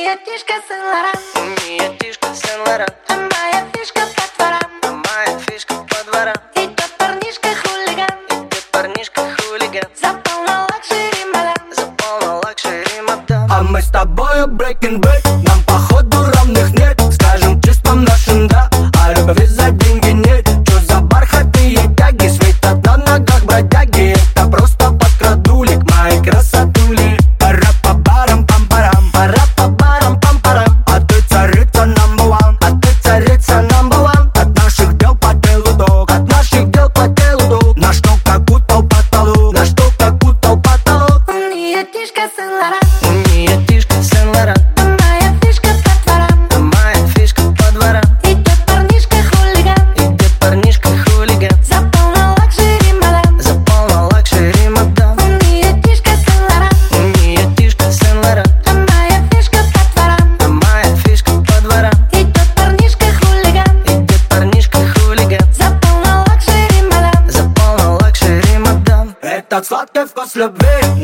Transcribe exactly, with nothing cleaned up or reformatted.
Моя фишка Сен-Лоран, Моя фишка Сен-Лоран, а моя фишка по дворам. а моя фишка по дворам. Идет парнишка хулиган, Идет парнишка хулиган, запал на лакшери мадам. запал на лакшери мадам. А мы с тобою breaking bad, нам походу равных нет. Скажем чувством нашим да, а любви за деньги нет. Чё за бархатные тяги, светят на ногах бродяги. Это просто подкрадулик, мои красотули. Пора по барам пам-парам, пора по барам пам-парам. А ты царица number one, а ты царица number one. От наших дел по телу дог, от наших дел по телу дог. На что как упал потолок, на что как упал потолок. Моя фишка Сен-Лоран, Моя фишка Сен-Лоран, а моя фишка по дворам. а моя фишка по дворам. Идет парнишка хулиган, Идет парнишка хулиган, запал на лакшери мадам. запал на лакшери мадам. Моя фишка Сен-Лоран, Моя фишка Сен-Лоран, а моя фишка по дворам. а моя фишка по дворам. Идет парнишка хулиган, Идет парнишка хулиган, запал на лакшери мадам. запал на лакшери мадам. Этот сладкий вкус любви